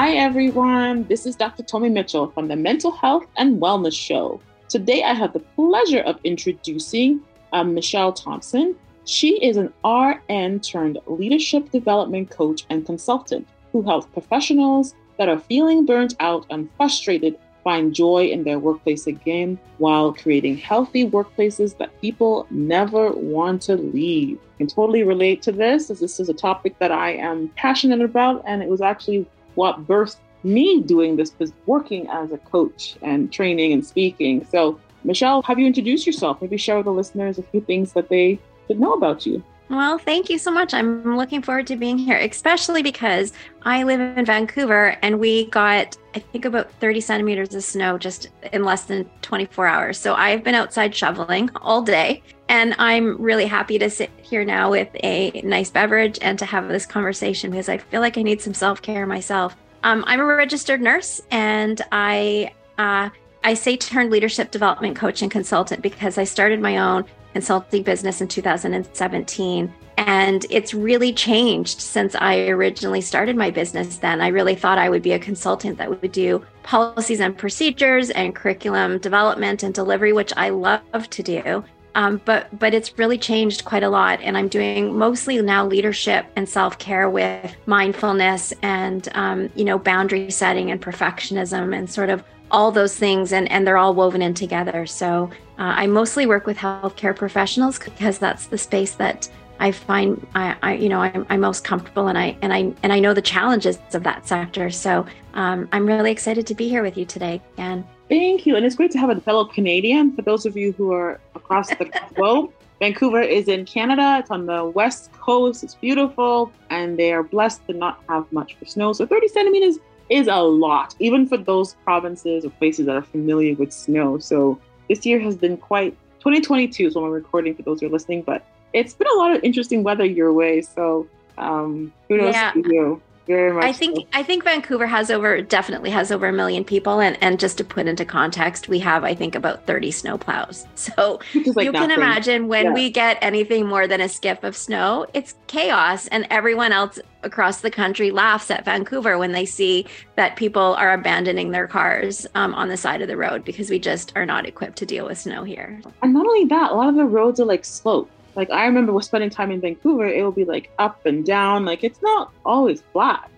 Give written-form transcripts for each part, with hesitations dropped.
Hi, everyone. This is Dr. Tommy Mitchell from the Mental Health and Wellness Show. Today, I have the pleasure of introducing Michelle Thompson. She is an RN turned leadership development coach and consultant who helps professionals that are feeling burnt out and frustrated find joy in their workplace again while creating healthy workplaces that people never want to leave. I can totally relate to this, as this is a topic that I am passionate about, and it was actually what birthed me doing this, was working as a coach and training and speaking. So, Michelle, have you introduced yourself? Maybe share with the listeners a few things that they should know about you. Well, thank you so much. I'm looking forward to being here, especially because I live in Vancouver and we got, I think, about 30 centimeters of snow just in less than 24 hours. So I've been outside shoveling all day, and I'm really happy to sit here now with a nice beverage and to have this conversation because I feel like I need some self-care myself. I'm a registered nurse, and I say turned leadership development coach and consultant because I started my own consulting business in 2017. And it's really changed since I originally started my business then. I really thought I would be a consultant that would do policies and procedures and curriculum development and delivery, which I love to do. But it's really changed quite a lot. And I'm doing mostly now leadership and self-care with mindfulness and, boundary setting and perfectionism and sort of all those things, and they're all woven in together. So I mostly work with healthcare professionals because that's the space that I find I'm most comfortable, and I know the challenges of that sector. So I'm really excited to be here with you today, Anne. Thank you, and it's great to have a fellow Canadian. For those of you who are across the globe, Vancouver is in Canada. It's on the west coast. It's beautiful, and they are blessed to not have much for snow. So 30 centimeters is a lot, even for those provinces or places that are familiar with snow. So this year has been 2022 is when we're recording for those who are listening, but it's been a lot of interesting weather your way. So kudos to you. Very much. I think Vancouver definitely has over 1 million people. And just to put into context, we have, I think, about 30 snow plows. So you can imagine when we get anything more than a skiff of snow, it's chaos. And everyone else across the country laughs at Vancouver when they see that people are abandoning their cars on the side of the road because we just are not equipped to deal with snow here. And not only that, a lot of the roads are like sloped. Like I remember spending time in Vancouver, it will be like up and down. Like it's not always flat.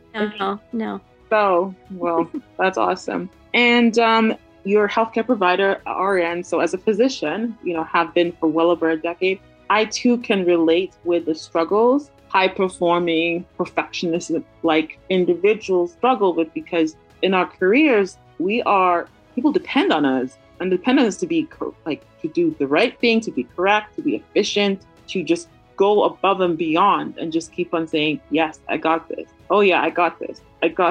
No. So, well, that's awesome. And you're a healthcare provider, RN. So as a physician, have been for well over a decade, I too can relate with the struggles high-performing perfectionists like individuals struggle with, because in our careers, people depend on us, and depend on us to be to do the right thing, to be correct, to be efficient, to just go above and beyond and just keep on saying, yes, I got this. Oh yeah, I got this.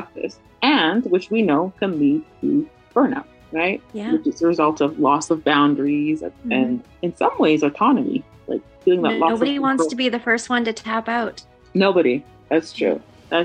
And which we know can lead to burnout, right? Yeah. Which is a result of loss of boundaries and in some ways autonomy, like feeling that loss. Nobody wants to be the first one to tap out. Nobody. That's true.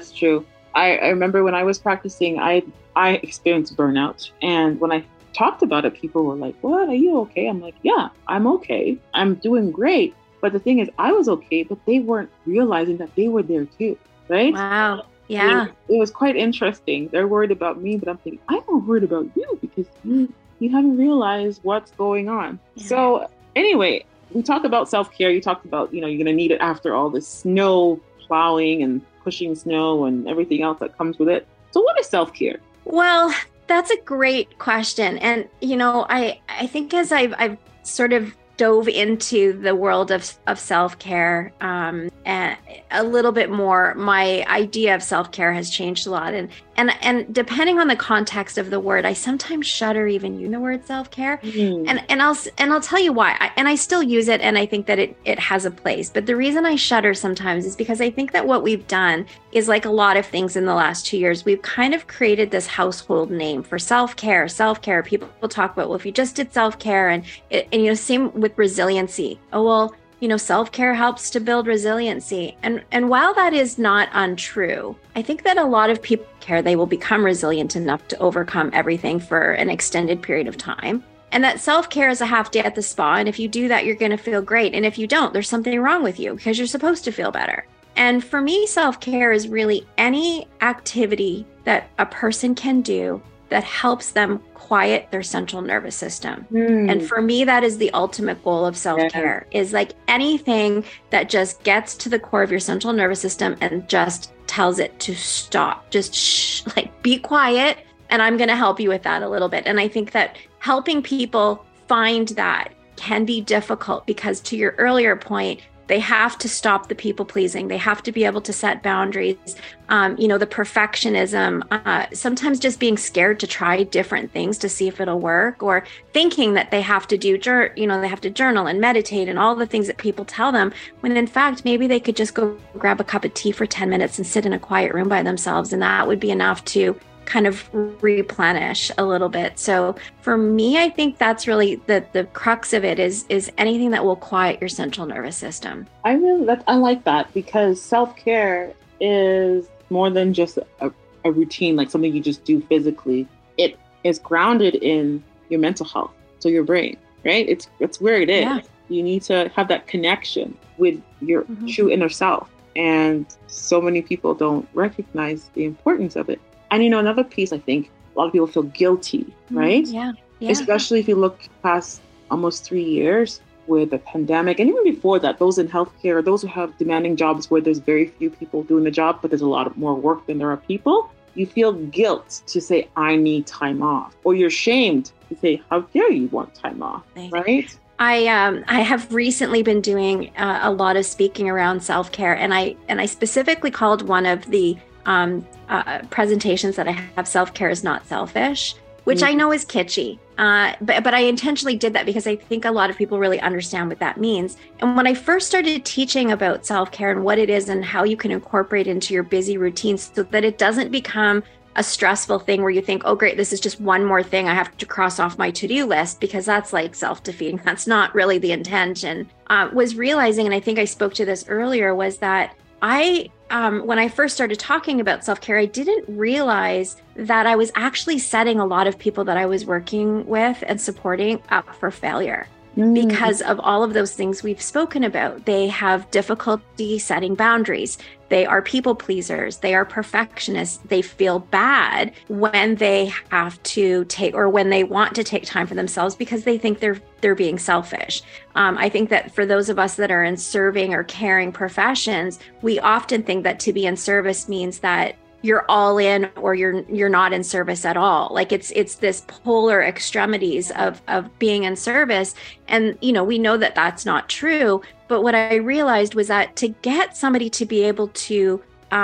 I remember when I was practicing, I experienced burnout. And when I talked about it, people were like, what, are you okay? I'm like, yeah, I'm okay. I'm doing great. But the thing is, I was okay, but they weren't realizing that they were there too, right? Wow. Yeah. It was quite interesting. They're worried about me, but I'm thinking, I'm not worried about you because you haven't realized what's going on. Yeah. So anyway, we talked about self-care. You talked about, you're going to need it after all this snow plowing and pushing snow and everything else that comes with it. So what is self-care? Well, that's a great question. And, I think as I've sort of dove into the world of self-care and a little bit more, my idea of self-care has changed a lot. And depending on the context of the word, I sometimes shudder even using the word self-care. And I'll tell you why. I still use it, and I think that it has a place. But the reason I shudder sometimes is because I think that what we've done is, like a lot of things in the last 2 years, we've kind of created this household name for self-care. People will talk about, well, if you just did self-care, and same with resiliency. Oh, well, self-care helps to build resiliency. And while that is not untrue, I think that a lot of people care they will become resilient enough to overcome everything for an extended period of time. And that self-care is a half day at the spa. And if you do that, you're going to feel great. And if you don't, there's something wrong with you because you're supposed to feel better. And for me, self-care is really any activity that a person can do that helps them quiet their central nervous system. And for me, that is the ultimate goal of self-care, is like anything that just gets to the core of your central nervous system and just tells it to stop, just like be quiet. And I'm going to help you with that a little bit. And I think that helping people find that can be difficult because, to your earlier point, they have to stop the people pleasing. They have to be able to set boundaries. The perfectionism, sometimes just being scared to try different things to see if it'll work, or thinking that they have to they have to journal and meditate and all the things that people tell them, when in fact, maybe they could just go grab a cup of tea for 10 minutes and sit in a quiet room by themselves. And that would be enough to kind of replenish a little bit. So for me, I think that's really the crux of it is anything that will quiet your central nervous system. I like that, because self-care is more than just a routine, like something you just do physically. It is grounded in your mental health, so your brain, right? It's where it is. Yeah. You need to have that connection with your true inner self. And so many people don't recognize the importance of it. And, another piece, I think a lot of people feel guilty, right? Yeah. Especially if you look past almost 3 years with the pandemic. And even before that, those in healthcare, those who have demanding jobs where there's very few people doing the job, but there's a lot more work than there are people. You feel guilt to say, I need time off. Or you're shamed to say, how dare you want time off, right? I have recently been doing a lot of speaking around self-care. And I specifically called one of the presentations that I have self-care is not selfish, which I know is kitschy. But I intentionally did that because I think a lot of people really understand what that means. And when I first started teaching about self-care and what it is and how you can incorporate into your busy routines so that it doesn't become a stressful thing where you think, oh, great, this is just one more thing I have to cross off my to-do list, because that's like self-defeating. That's not really the intention. Was realizing, and I think I spoke to this earlier, was that when I first started talking about self-care, I didn't realize that I was actually setting a lot of people that I was working with and supporting up for failure. Because of all of those things we've spoken about. They have difficulty setting boundaries. They are people pleasers. They are perfectionists. They feel bad when they have to take, or when they want to take time for themselves because they think they're being selfish. I think that for those of us that are in serving or caring professions, we often think that to be in service means that you're all in or you're not in service at all. Like it's this polar extremities of being in service. And, we know that that's not true. But what I realized was that to get somebody to be able to,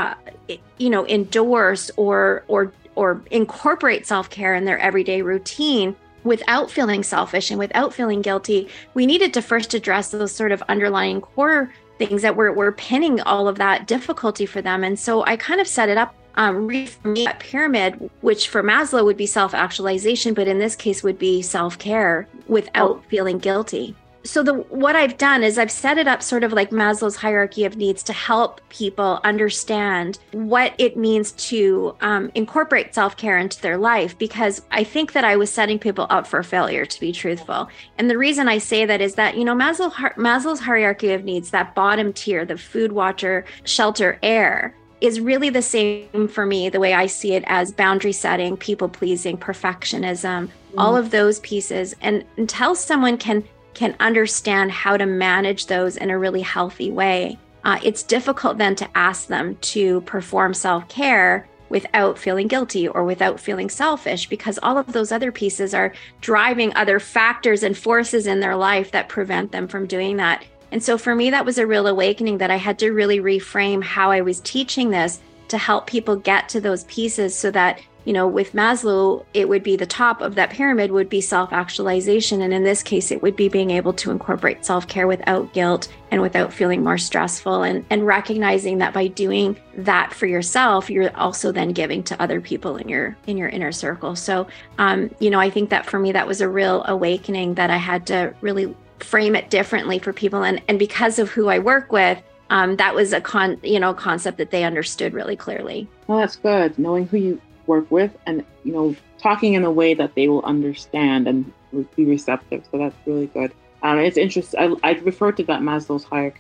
endorse or incorporate self-care in their everyday routine without feeling selfish and without feeling guilty, we needed to first address those sort of underlying core things that were pinning all of that difficulty for them. And so I kind of set it up for me, that pyramid, which for Maslow would be self-actualization, but in this case would be self-care without feeling guilty. So what I've done is I've set it up sort of like Maslow's hierarchy of needs to help people understand what it means to incorporate self-care into their life, because I think that I was setting people up for failure, to be truthful. And the reason I say that is that, Maslow's hierarchy of needs, that bottom tier, the food, water, shelter, air, is really the same for me, the way I see it, as boundary setting, people pleasing, perfectionism, all of those pieces. And until someone can understand how to manage those in a really healthy way, it's difficult then to ask them to perform self-care without feeling guilty or without feeling selfish, because all of those other pieces are driving other factors and forces in their life that prevent them from doing that. And so for me, that was a real awakening, that I had to really reframe how I was teaching this to help people get to those pieces, so that, with Maslow, it would be the top of that pyramid would be self-actualization. And in this case, it would be being able to incorporate self-care without guilt and without feeling more stressful, and recognizing that by doing that for yourself, you're also then giving to other people in your inner circle. So, I think that for me, that was a real awakening, that I had to really frame it differently for people. And because of who I work with, that was a concept that they understood really clearly. Well, that's good. Knowing who you work with and, talking in a way that they will understand and be receptive. So that's really good. It's interesting. I refer to that Maslow's hierarchy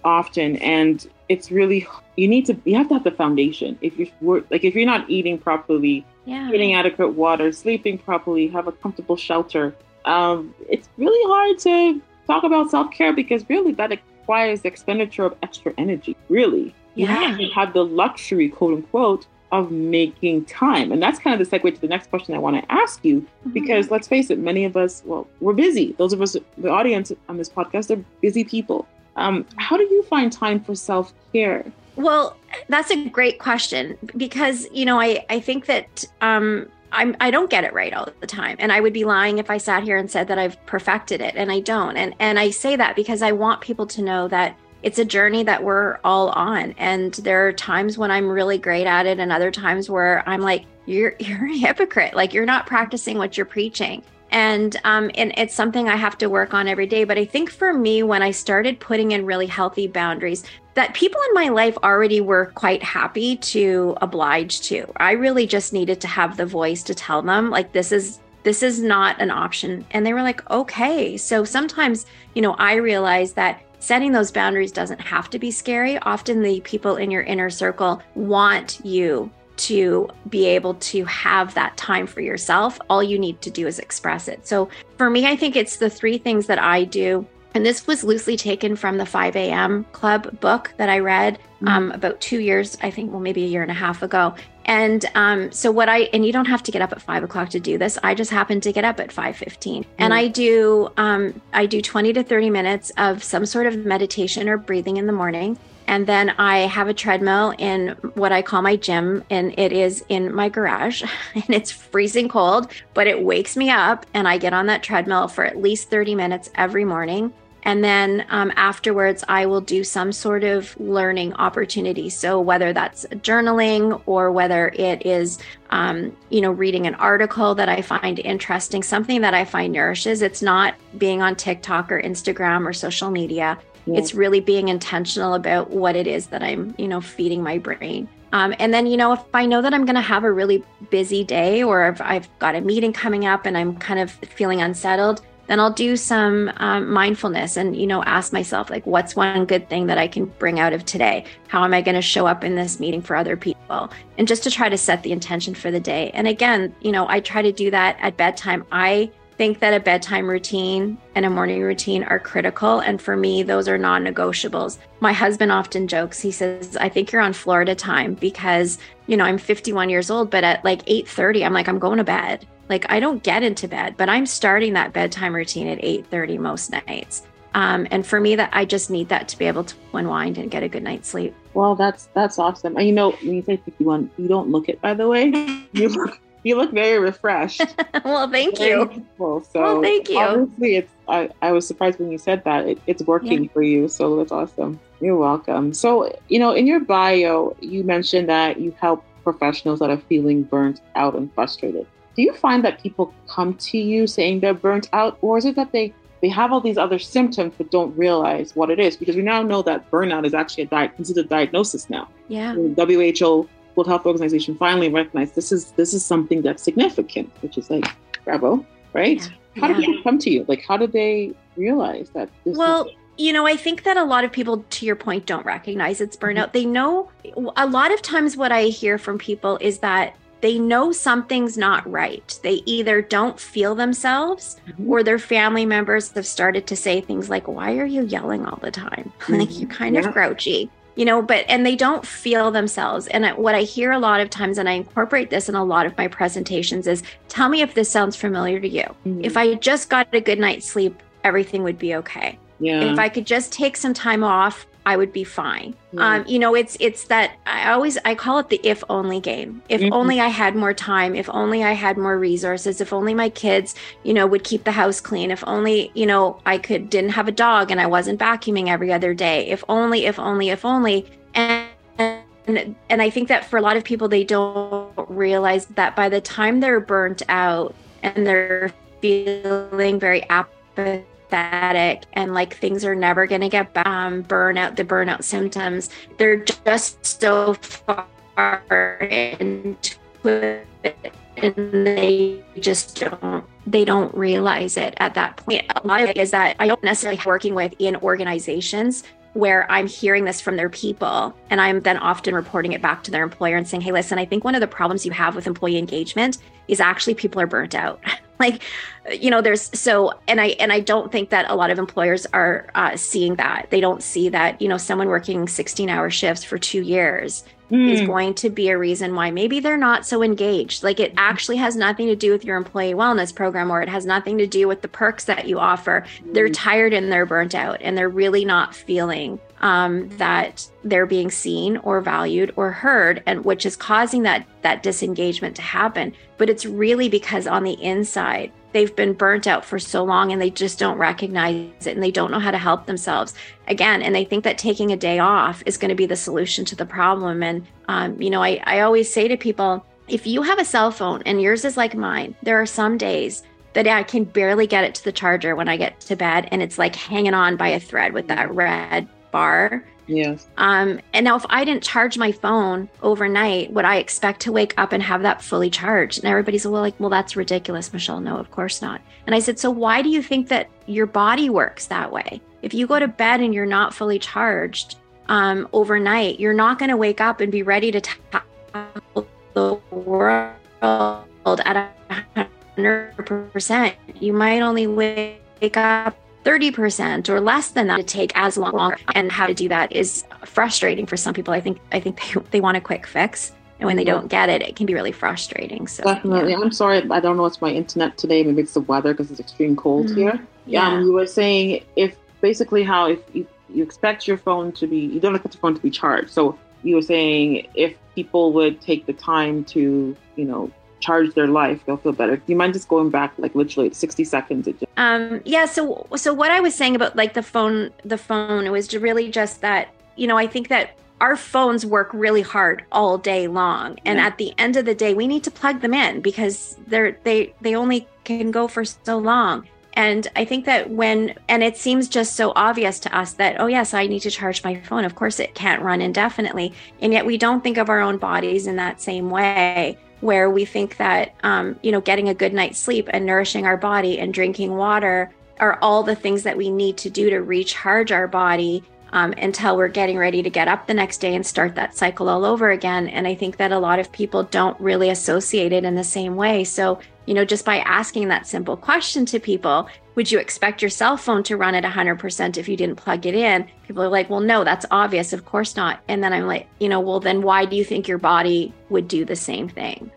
often, and it's really, you have to have the foundation. If you're not eating properly, getting adequate water, sleeping properly, have a comfortable shelter, it's really hard to talk about self-care, because really that requires the expenditure of extra energy. Really, you have to have the luxury, quote unquote, of making time. And that's kind of the segue to the next question I want to ask you, because let's face it, many of us, we're busy. Those of us, the audience on this podcast, are busy people. How do you find time for self-care? Well, that's a great question, because, I think that I don't get it right all the time. And I would be lying if I sat here and said that I've perfected it, and I don't. And I say that because I want people to know that it's a journey that we're all on. And there are times when I'm really great at it, and other times where I'm like, you're a hypocrite. Like, you're not practicing what you're preaching. And it's something I have to work on every day. But I think for me, when I started putting in really healthy boundaries that people in my life already were quite happy to oblige to, I really just needed to have the voice to tell them, like, this is not an option. And they were like, okay. So sometimes, I realized that setting those boundaries doesn't have to be scary. Often the people in your inner circle want you to be able to have that time for yourself. All you need to do is express it. So for me, I think it's the 3 things that I do. And this was loosely taken from the 5 a.m. Club book that I read about 2 years, I think, maybe a year and a half ago. And so and you don't have to get up at 5 o'clock to do this. I just happen to get up at 5:15, and I do 20 to 30 minutes of some sort of meditation or breathing in the morning. And then I have a treadmill in what I call my gym, and it is in my garage, and it's freezing cold, but it wakes me up, and I get on that treadmill for at least 30 minutes every morning. And then afterwards, I will do some sort of learning opportunity. So whether that's journaling, or whether it is, reading an article that I find interesting, something that I find nourishes. It's not being on TikTok or Instagram or social media. Yeah. It's really being intentional about what it is that I'm, feeding my brain. And then, if I know that I'm going to have a really busy day, or if I've got a meeting coming up and I'm kind of feeling unsettled, then I'll do some mindfulness and, ask myself, like, what's one good thing that I can bring out of today? How am I going to show up in this meeting for other people? And just to try to set the intention for the day. And again, I try to do that at bedtime. I think that a bedtime routine and a morning routine are critical. And for me, those are non-negotiables. My husband often jokes, he says, I think you're on Florida time, because, I'm 51 years old, but at like 8:30, I'm like, I'm going to bed. Like, I don't get into bed, but I'm starting that bedtime routine at 8:30 most nights. And for me, that I just need that to be able to unwind and get a good night's sleep. Well, that's awesome. And when you say 51, you don't look it, by the way. You look very refreshed. Well, thank you. So thank you. Obviously, I was surprised when you said that. It's working for you. So that's awesome. You're welcome. So, in your bio, you mentioned that you help professionals that are feeling burnt out and frustrated. Do you find that people come to you saying they're burnt out, or is it that they have all these other symptoms but don't realize what it is? Because we now know that burnout is actually considered a diagnosis now. Yeah. The WHO, World Health Organization, finally recognized this is something that's significant, which is like, bravo, right? Yeah. How did people come to you? Like, how did they realize that this I think that a lot of people, to your point, don't recognize it's burnout. Mm-hmm. They know, a lot of times what I hear from people is that they know something's not right. They either don't feel themselves, or their family members have started to say things like, why are you yelling all the time? Like, you're kind of grouchy, and they don't feel themselves. And what I hear a lot of times, and I incorporate this in a lot of my presentations, is tell me if this sounds familiar to you. If I just got a good night's sleep, everything would be okay. Yeah. If I could just take some time off, I would be fine. Yeah. It's that I call it the if only game. If only I had more time, if only I had more resources, if only my kids, would keep the house clean, if only, I didn't have a dog and I wasn't vacuuming every other day. If only. And I think that for a lot of people, they don't realize that by the time they're burnt out and they're feeling very apathetic and like things are never going to get back, the burnout symptoms, they're just so far into it, and they don't realize it at that point. A lot of it is that I don't necessarily working in organizations where I'm hearing this from their people, and I'm then often reporting it back to their employer and saying, hey, listen, I think one of the problems you have with employee engagement is actually people are burnt out. Like, I don't think that a lot of employers are seeing that. They don't see that, someone working 16-hour shifts for 2 years is going to be a reason why maybe they're not so engaged. Like, it actually has nothing to do with your employee wellness program, or it has nothing to do with the perks that you offer. They're tired and they're burnt out, and they're really not feeling that they're being seen or valued or heard, and which is causing that disengagement to happen. But it's really because on the inside, they've been burnt out for so long, and they just don't recognize it, and they don't know how to help themselves again. And they think that taking a day off is going to be the solution to the problem. And, I always say to people, if you have a cell phone and yours is like mine, there are some days that I can barely get it to the charger when I get to bed, and it's like hanging on by a thread with that red bar. Yes. And now if I didn't charge my phone overnight, would I expect to wake up and have that fully charged? And everybody's like, well, that's ridiculous, Michelle. No, of course not. And I said, so why do you think that your body works that way? If you go to bed and you're not fully charged overnight, you're not going to wake up and be ready to tackle the world at 100%. You might only wake up 30% or less than that to take as long. And how to do that is frustrating for some people. I think they want a quick fix. And when they don't get it, it can be really frustrating. So definitely. Yeah. I'm sorry. I don't know what's my internet today. Maybe it's the weather because it's extreme cold here. Yeah. You were saying if you expect your phone to be, you don't expect your phone to be charged. So you were saying if people would take the time to, charge their life, they'll feel better. Do you mind just going back like literally 60 seconds? So what I was saying about like the phone, it was really just that, I think that our phones work really hard all day long. And at the end of the day, we need to plug them in because they only can go for so long. And I think that and it seems just so obvious to us that, oh yes, I need to charge my phone. Of course it can't run indefinitely. And yet we don't think of our own bodies in that same way, where we think that, getting a good night's sleep and nourishing our body and drinking water are all the things that we need to do to recharge our body until we're getting ready to get up the next day and start that cycle all over again. And I think that a lot of people don't really associate it in the same way. So, just by asking that simple question to people, would you expect your cell phone to run at 100% if you didn't plug it in? People are like, well, no, that's obvious. Of course not. And then I'm like, well, then why do you think your body would do the same thing?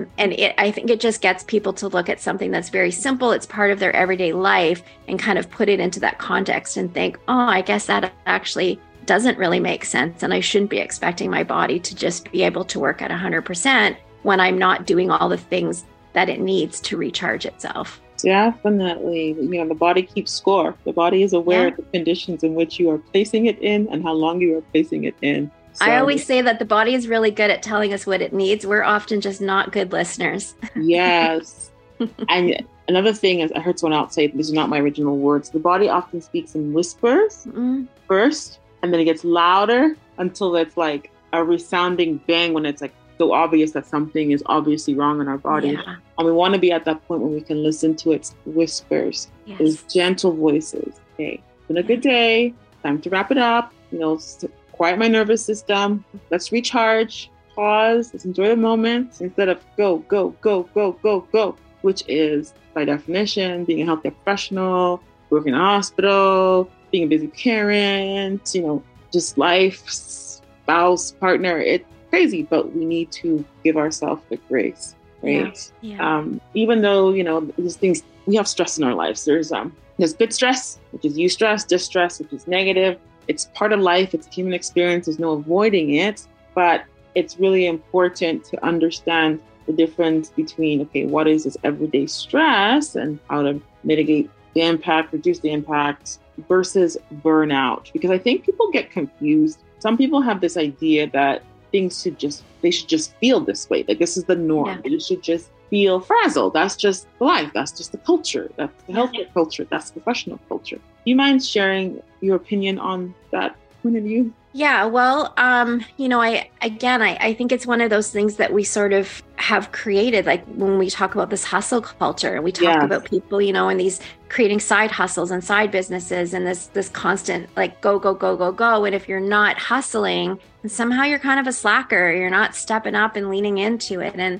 I think it just gets people to look at something that's very simple. It's part of their everyday life and kind of put it into that context and think, oh, I guess that actually doesn't really make sense. And I shouldn't be expecting my body to just be able to work at 100% when I'm not doing all the things that it needs to recharge itself. Definitely. The body keeps score. The body is aware of the conditions in which you are placing it in and how long you are placing it in. So, I always say that the body is really good at telling us what it needs. We're often just not good listeners. Yes. And another thing is, I heard someone else say, these are not my original words, the body often speaks in whispers first, and then it gets louder until it's like a resounding bang when it's like so obvious that something is obviously wrong in our body. Yeah. And we want to be at that point when we can listen to its whispers, its gentle voices. Hey, it's been a good day. Time to wrap it up. Quiet my nervous system. Let's recharge. Pause. Let's enjoy the moment instead of go, go, go, go, go, go, which is by definition being a healthcare professional, working in a hospital, being a busy parent, just life, spouse, partner. It's crazy, but we need to give ourselves the grace, right? Even though these things, we have stress in our lives. There's good stress, which is eustress, distress, which is negative. It's part of life. It's a human experience. There's no avoiding it, but it's really important to understand the difference between, okay, what is this everyday stress and how to mitigate the impact, reduce the impact versus burnout. Because I think people get confused. Some people have this idea that they should just feel this way. Like this is the norm. Yeah. You should just feel frazzled. That's just life. That's just the culture. That's the healthcare culture. That's the professional culture. Do you mind sharing your opinion on that point of view? Yeah, well, I think it's one of those things that we sort of have created, like when we talk about this hustle culture, and we talk about people, in these creating side hustles and side businesses and this constant like go, go, go, go, go. And if you're not hustling, and somehow you're kind of a slacker, you're not stepping up and leaning into it. And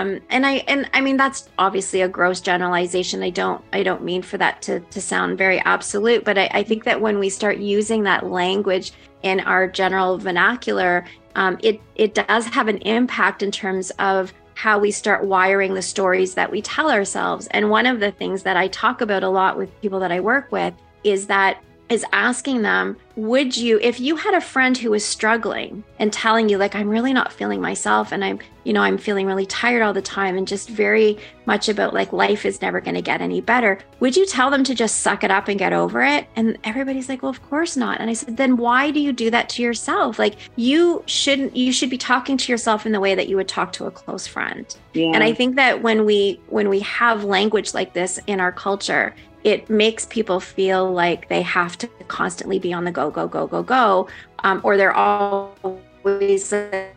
I mean, that's obviously a gross generalization. I don't mean for that to sound very absolute, but I think that when we start using that language in our general vernacular, it does have an impact in terms of how we start wiring the stories that we tell ourselves. And one of the things that I talk about a lot with people that I work with is asking them, would you, if you had a friend who was struggling and telling you like, I'm really not feeling myself and I'm feeling really tired all the time and just very much about like life is never going to get any better, would you tell them to just suck it up and get over it? And everybody's like, well, of course not. And I said, then why do you do that to yourself? Like you should be talking to yourself in the way that you would talk to a close friend. Yeah. And I think that when we have language like this in our culture, it makes people feel like they have to constantly be on the go, go, go, go, go, or they're always,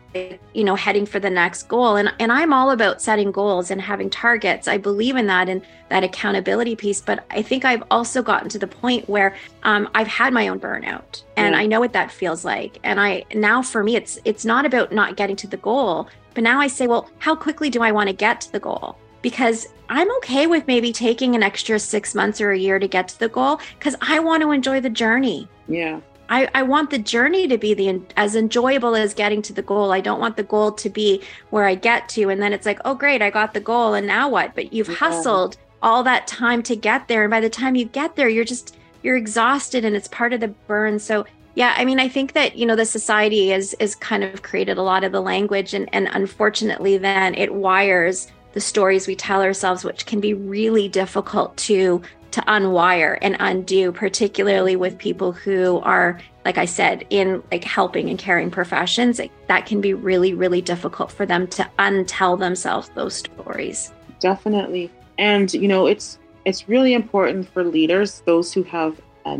heading for the next goal. And I'm all about setting goals and having targets. I believe in that and that accountability piece. But I think I've also gotten to the point where I've had my own burnout, and I know what that feels like. And now for me, it's not about not getting to the goal, but now I say, well, how quickly do I want to get to the goal? Because I'm okay with maybe taking an extra 6 months or a year to get to the goal because I want to enjoy the journey. Yeah. I want the journey to be as enjoyable as getting to the goal. I don't want the goal to be where I get to and then it's like, oh, great, I got the goal and now what? But you've hustled all that time to get there. And by the time you get there, you're exhausted and it's part of the burn. So yeah, I mean, I think that, the society is kind of created a lot of the language and unfortunately then it wires the stories we tell ourselves, which can be really difficult to unwire and undo, particularly with people who are, like I said, in like helping and caring professions. That can be really, really difficult for them to untell themselves those stories. Definitely. And, it's really important for leaders, those who have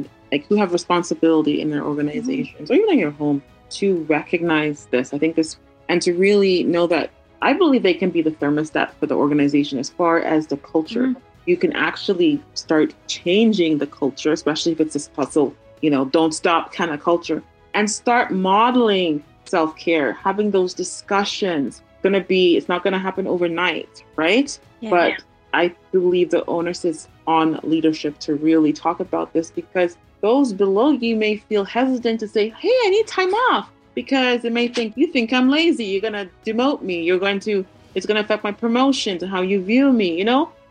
responsibility in their organizations or even in your home, to recognize this. I think this, and to really know that I believe they can be the thermostat for the organization as far as the culture. Mm-hmm. You can actually start changing the culture, especially if it's this hustle, don't stop kind of culture, and start modeling self-care, having those discussions. It's not going to happen overnight, right? Yeah. But I believe the onus is on leadership to really talk about this, because those below you may feel hesitant to say, hey, I need time off. Because they may think, you think I'm lazy, you're going to demote me, it's going to affect my promotion to how you view me,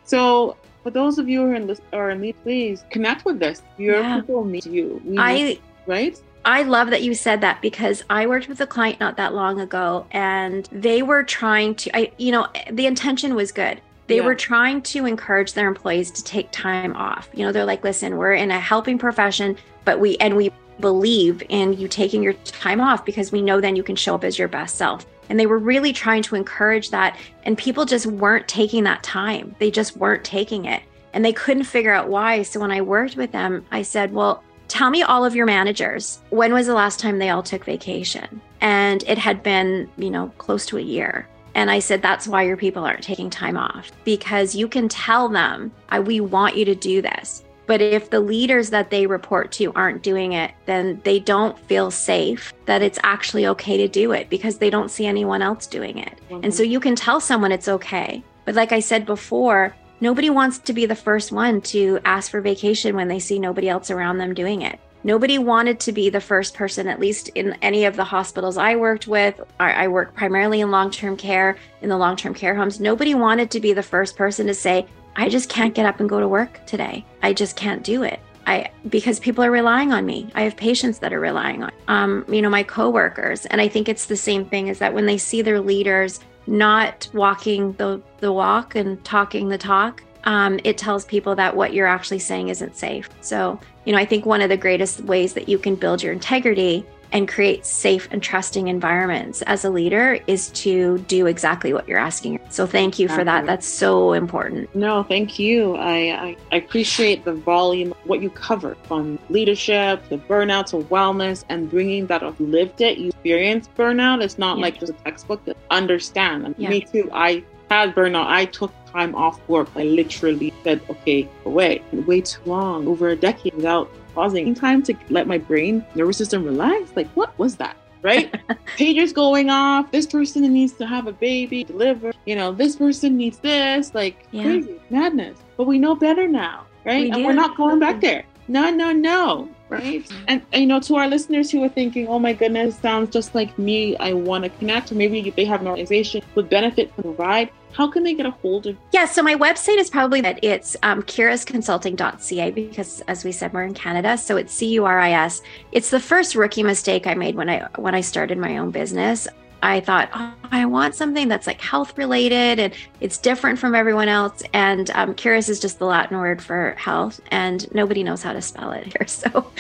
So for those of you who are in lead, please connect with this. Your people need you. Right? I love that you said that, because I worked with a client not that long ago and they were trying to, the intention was good. They were trying to encourage their employees to take time off. They're like, listen, we're in a helping profession, but we believe in you taking your time off because we know then you can show up as your best self. And they were really trying to encourage that. And people just weren't taking that time. They just weren't taking it. And they couldn't figure out why. So when I worked with them, I said, well, tell me all of your managers, when was the last time they all took vacation? And it had been, close to a year. And I said, that's why your people aren't taking time off, because you can tell them, we want you to do this. But if the leaders that they report to aren't doing it, then they don't feel safe that it's actually okay to do it because they don't see anyone else doing it. Mm-hmm. And so you can tell someone it's okay. But like I said before, nobody wants to be the first one to ask for vacation when they see nobody else around them doing it. Nobody wanted to be the first person, at least in any of the hospitals I worked with. I work primarily in long-term care, in the long-term care homes. Nobody wanted to be the first person to say, I just can't get up and go to work today. I just can't do it. Because people are relying on me. I have patients that are relying on, my coworkers. And I think it's the same thing, is that when they see their leaders not walking the walk and talking the talk, it tells people that what you're actually saying isn't safe. So, I think one of the greatest ways that you can build your integrity and create safe and trusting environments as a leader is to do exactly what you're asking. So thank you for that. That's so important. No, thank you. I appreciate the volume, what you cover, from leadership to burnout to wellness, and bringing that of lived it. You experience burnout. It's not like just a textbook to understand. And me too. I had burnout, I took time off work. I literally said, okay, away. Way too long, over a decade without pausing time to let my brain, nervous system relax. Like, what was that? Right? Pagers going off. This person needs to have a baby, deliver. This person needs this. Like, crazy, madness. But we know better now, right? And we're not going back there. No. Right? And to our listeners who are thinking, oh my goodness, sounds just like me. I want to connect. Or maybe they have an organization would benefit from Provide. How can they get a hold of? Yeah, so my website is probably that it's curisconsulting.ca because, as we said, we're in Canada, so it's CURIS. It's the first rookie mistake I made when I started my own business. I thought, I want something that's like health related and it's different from everyone else. And Curis is just the Latin word for health, and nobody knows how to spell it here.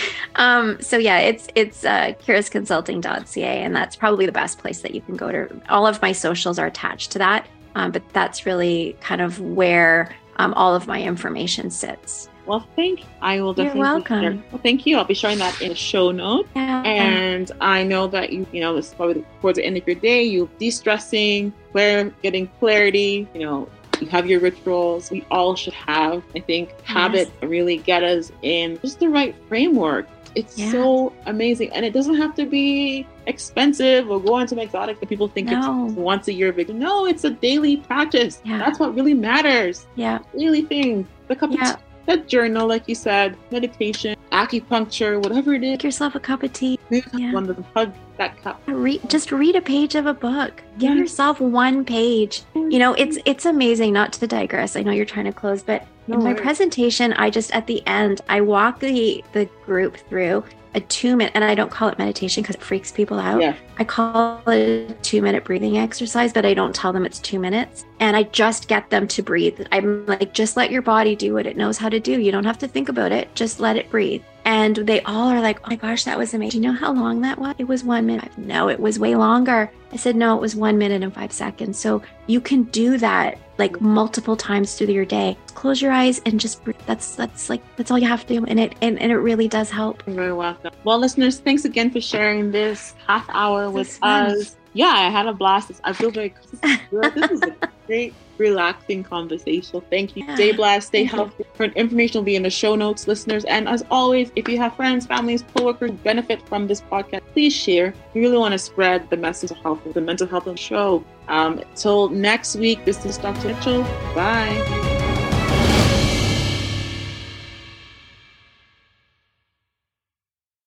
So yeah, it's curisconsulting.ca, and that's probably the best place that you can go to. All of my socials are attached to that. But that's really kind of where all of my information sits. Well, thank you. I will definitely. You're welcome. Well, thank you. I'll be sharing that in the show notes. Yeah. And I know that this is probably towards the end of your day. You're de-stressing, getting clarity. You have your rituals. We all should have. I think habits really get us in just the right framework. It's so amazing. And it doesn't have to be expensive or go on some exotic that people think it's once a year. No, it's a daily practice. Yeah. That's what really matters. Yeah. Daily things. The cup of tea, that journal, like you said, meditation, acupuncture, whatever it is. Make yourself a cup of tea. Maybe one of them, hug that cup. Just read a page of a book. Give yourself one page. It's amazing, not to digress. I know you're trying to close, but in my presentation, at the end, I walk the group through a 2-minute, and I don't call it meditation because it freaks people out. Yeah. I call it a 2-minute breathing exercise, but I don't tell them it's 2 minutes. And I just get them to breathe. I'm like, just let your body do what it knows how to do. You don't have to think about it. Just let it breathe. And they all are like, oh my gosh, that was amazing. Do you know how long that was? It was 1 minute. No, it was way longer. I said, no, it was 1 minute and 5 seconds. So you can do that like multiple times through your day. Close your eyes and just breathe. That's all you have to do. And it really does help. You're very welcome. Well, listeners, thanks again for sharing this half hour with us. Yeah, I had a blast. I feel very this is a great, relaxing conversation. So thank you. Stay blessed, stay healthy. Information will be in the show notes, listeners. And as always, if you have friends, families, coworkers who benefit from this podcast, please share. We really want to spread the message of health, the mental health show. Till next week, this is Dr. Mitchell. Bye.